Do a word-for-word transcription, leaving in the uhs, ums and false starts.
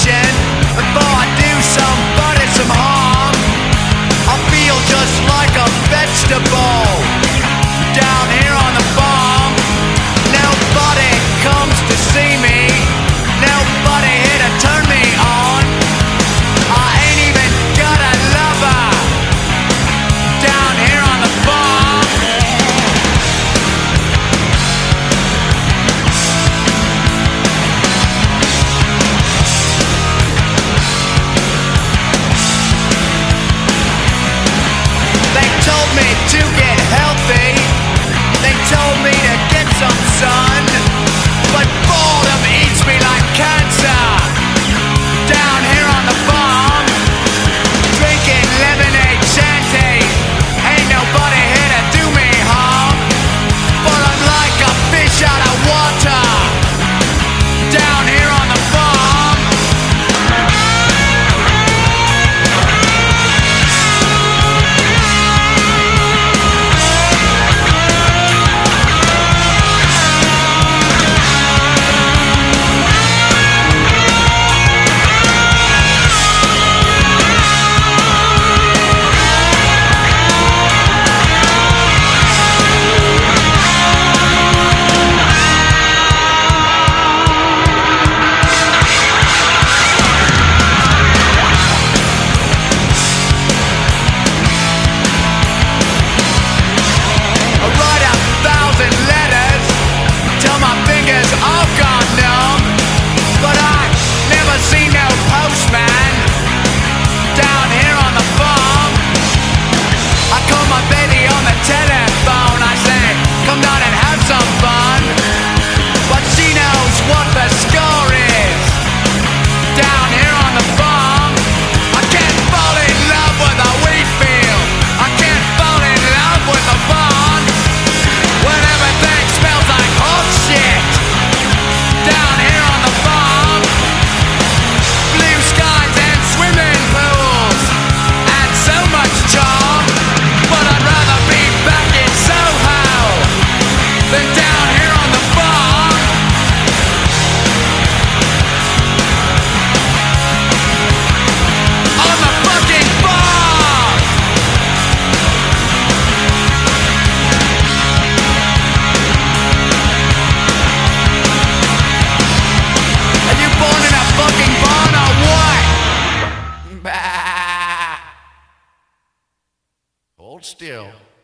attention before I do somebody some harm. I feel just like a vegetable down here on the farm. Nobody comes to see me, nobody here to turn me on. I ain't even got a lover down here on the farm. They told me to get healthy, they told me to get some sun, but boredom eats me like cancer down here on the farm. Drinking lemonade shanties, ain't nobody here to do me harm, but I'm like a fish out of water down here on the farm. All gone numb, but I never seen no postman down here on the farm. I call my baby on the telephone, I say, come down and have some fun, but she knows what the score is down here on the farm. I can't fall in love with a wheat field, I can't fall in love with a barn, when everything smells like horse shit down here on the farm. Blue skies and swimming pools and so much charm, but I'd rather be back in Soho than down here on the farm. On the fucking farm. Are you born in a fucking barn or what? Bah. Hold still.